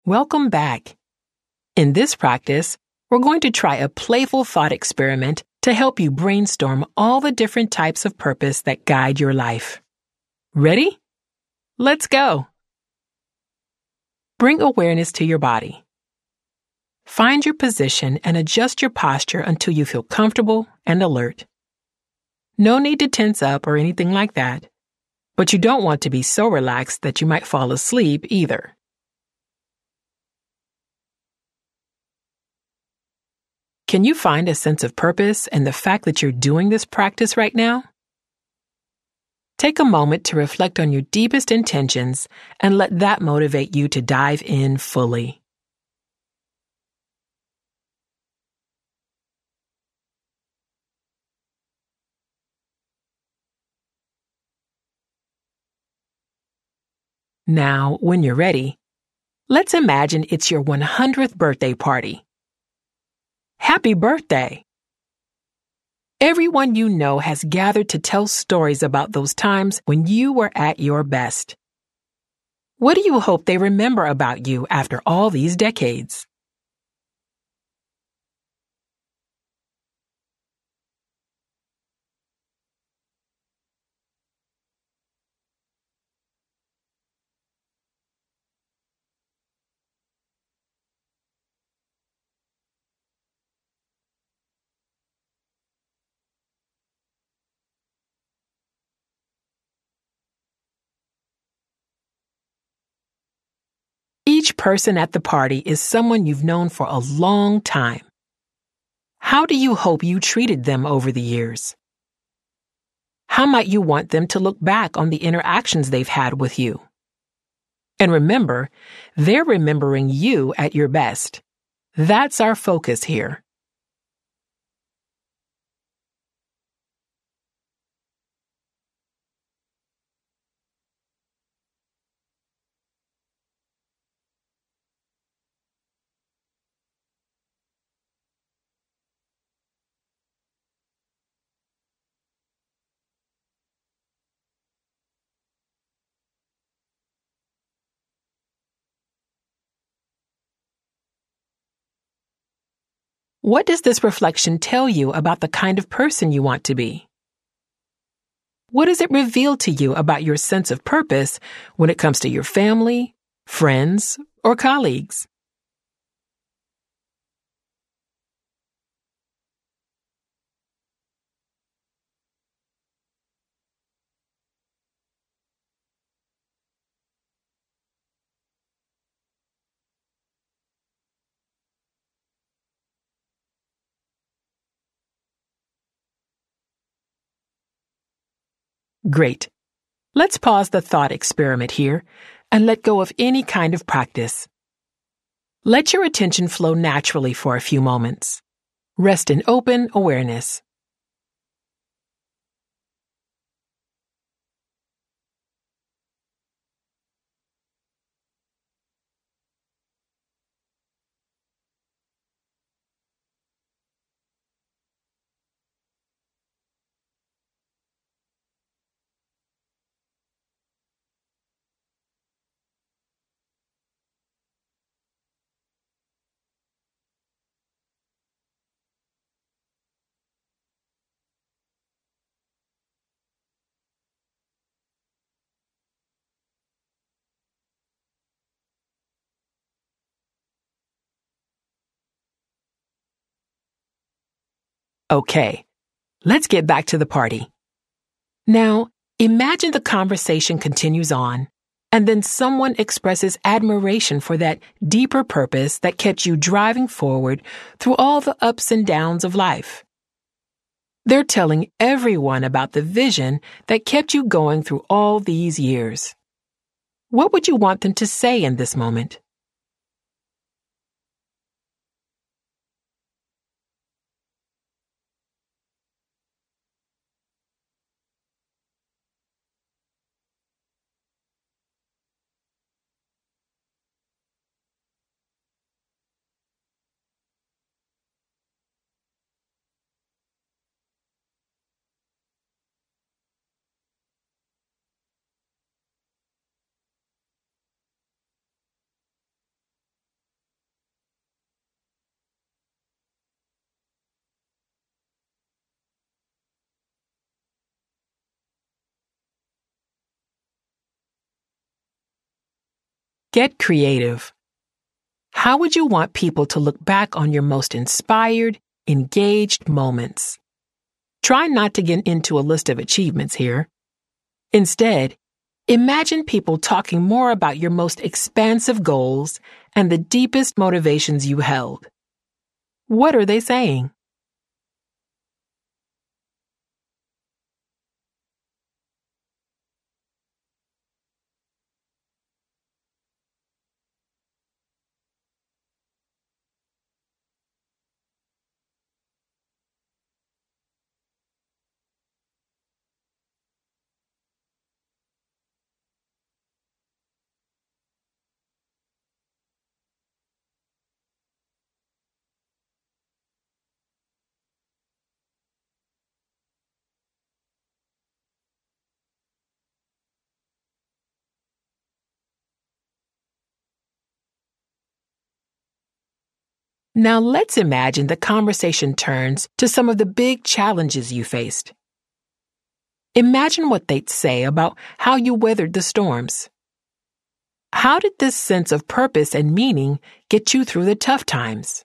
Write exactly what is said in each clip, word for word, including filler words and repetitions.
Welcome back. In this practice, we're going to try a playful thought experiment to help you brainstorm all the different types of purpose that guide your life. Ready? Let's go. Bring awareness to your body. Find your position and adjust your posture until you feel comfortable and alert. No need to tense up or anything like that, but you don't want to be so relaxed that you might fall asleep either. Can you find a sense of purpose in the fact that you're doing this practice right now? Take a moment to reflect on your deepest intentions and let that motivate you to dive in fully. Now, when you're ready, let's imagine it's your one hundredth birthday party. Happy birthday! Everyone you know has gathered to tell stories about those times when you were at your best. What do you hope they remember about you after all these decades? Each person at the party is someone you've known for a long time. How do you hope you treated them over the years? How might you want them to look back on the interactions they've had with you? And remember, they're remembering you at your best. That's our focus here. What does this reflection tell you about the kind of person you want to be? What does it reveal to you about your sense of purpose when it comes to your family, friends, or colleagues? Great. Let's pause the thought experiment here and let go of any kind of practice. Let your attention flow naturally for a few moments. Rest in open awareness. Okay, let's get back to the party. Now, imagine the conversation continues on, and then someone expresses admiration for that deeper purpose that kept you driving forward through all the ups and downs of life. They're telling everyone about the vision that kept you going through all these years. What would you want them to say in this moment? Get creative. How would you want people to look back on your most inspired, engaged moments? Try not to get into a list of achievements here. Instead, imagine people talking more about your most expansive goals and the deepest motivations you held. What are they saying? Now let's imagine the conversation turns to some of the big challenges you faced. Imagine what they'd say about how you weathered the storms. How did this sense of purpose and meaning get you through the tough times?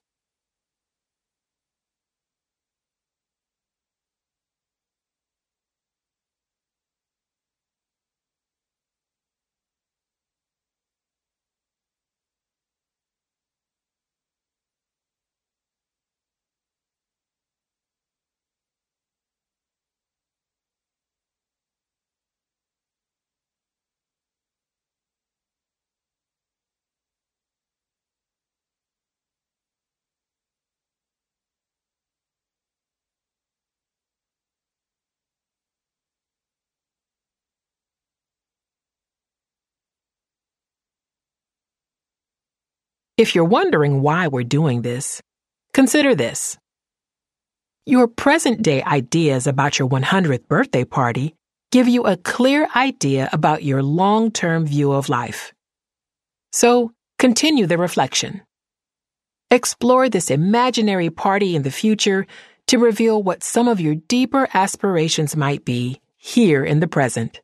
If you're wondering why we're doing this, consider this. Your present-day ideas about your one hundredth birthday party give you a clear idea about your long-term view of life. So, continue the reflection. Explore this imaginary party in the future to reveal what some of your deeper aspirations might be here in the present.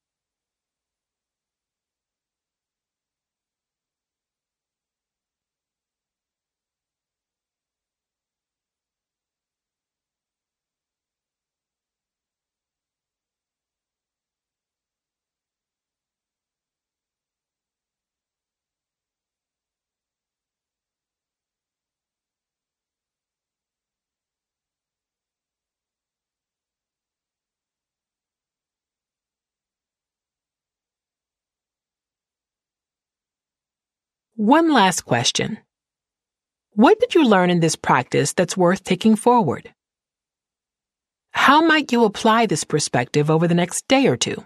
One last question. What did you learn in this practice that's worth taking forward? How might you apply this perspective over the next day or two?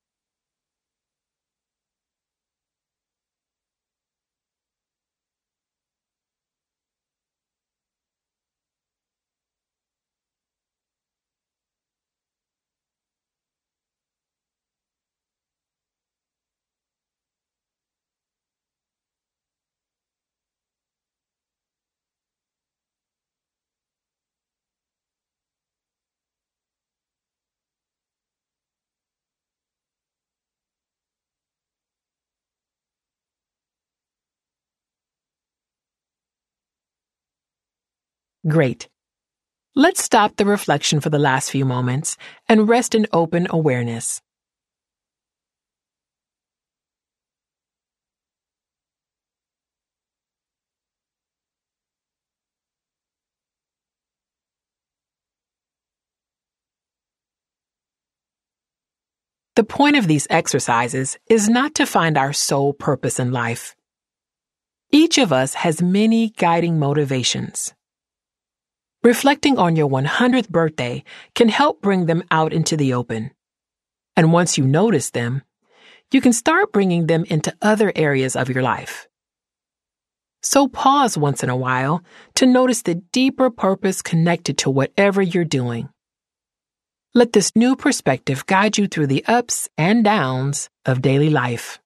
Great. Let's stop the reflection for the last few moments and rest in open awareness. The point of these exercises is not to find our sole purpose in life. Each of us has many guiding motivations. Reflecting on your one hundredth birthday can help bring them out into the open. And once you notice them, you can start bringing them into other areas of your life. So pause once in a while to notice the deeper purpose connected to whatever you're doing. Let this new perspective guide you through the ups and downs of daily life.